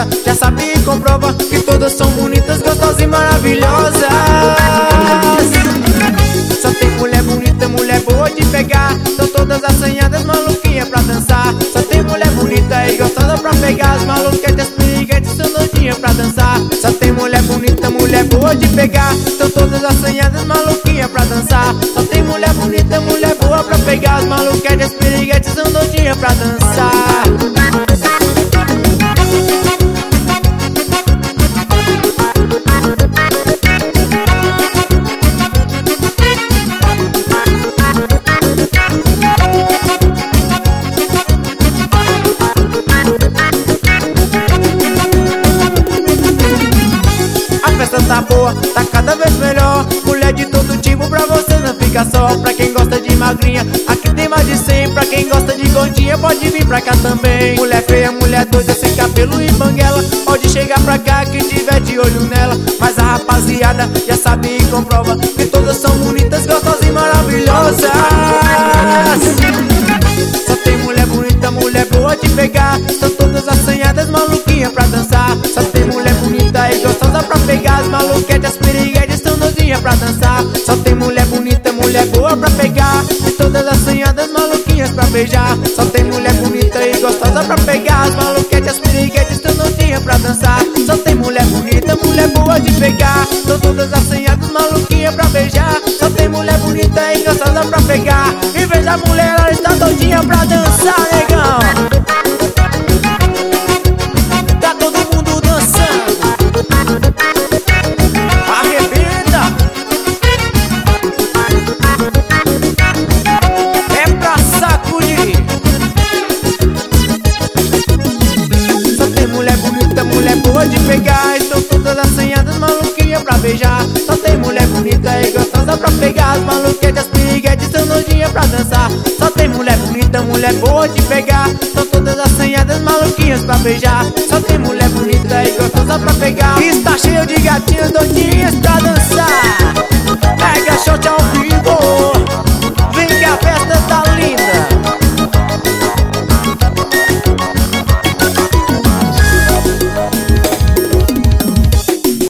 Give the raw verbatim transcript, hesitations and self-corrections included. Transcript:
rapaziada já sabe e comprova que todas são bonitas, gostosas e maravilhosas. Só tem mulher bonita, mulher boa de pegar, são todas assanhadas, maluquinhas pra dançar. Só tem mulher bonita e gostosa pra pegar, as maluquetas, piriguetes, são doidinhas pra dançar. Só tem mulher bonita, mulher boa de pegar, são todas assanhadas, maluquinhas pra dançar. Só tem mulher bonita, mulher boa pra pegar, as maluquetas, piriguetes, são doidinhas pra dançar. Tá boa, tá cada vez melhor. Mulher de todo tipo, pra você não ficar só. Pra quem gosta de magrinha, aqui tem mais de cem. Pra quem gosta de gordinha, pode vir pra cá também. Mulher feia, mulher doida, sem cabelo e banguela, pode chegar pra cá quem tiver de olho nela. Mas a rapaziada já sabe e comprova que todas são bonitas, gostosas e maravilhosas. Só tem mulher bonita, mulher boa de pegar, são todas assanhadas, maluquinhas pra dançar. Só tem mulher bonita e gostosa pra pegar, as maluquetes, as piriguetes, são nozinhas pra dançar. Só tem mulher bonita, mulher boa pra pegar, e todas assanhadas, maluquinhas pra beijar. Só tem mulher bonita e gostosa pra pegar, as maluquetes, as piriguetes, são nozinhas pra dançar. Só tem mulher bonita, mulher boa de pegar, são todas assanhadas, maluquinhas pra beijar. Só tem mulher bonita e gostosa pra pegar, e veja a mulher, ela está doidinha pra dançar, negão. Tá todo mundo dançando, arrebenta, é pra sacudir. Só tem mulher bonita, mulher boa de pegar, estão todas assanhadas, maluquinhas pra beijar. Só tem mulher bonita e gostosa pra pegar, as maluquetes, as piriguetes, são nojinhas pra dançar. Só tem mulher bonita, mulher boa de pegar, são todas assanhadas, maluquinhas pra beijar. Só tem mulher bonita e gostosa pra pegar, está cheio de gatinhas doidinhas pra dançar.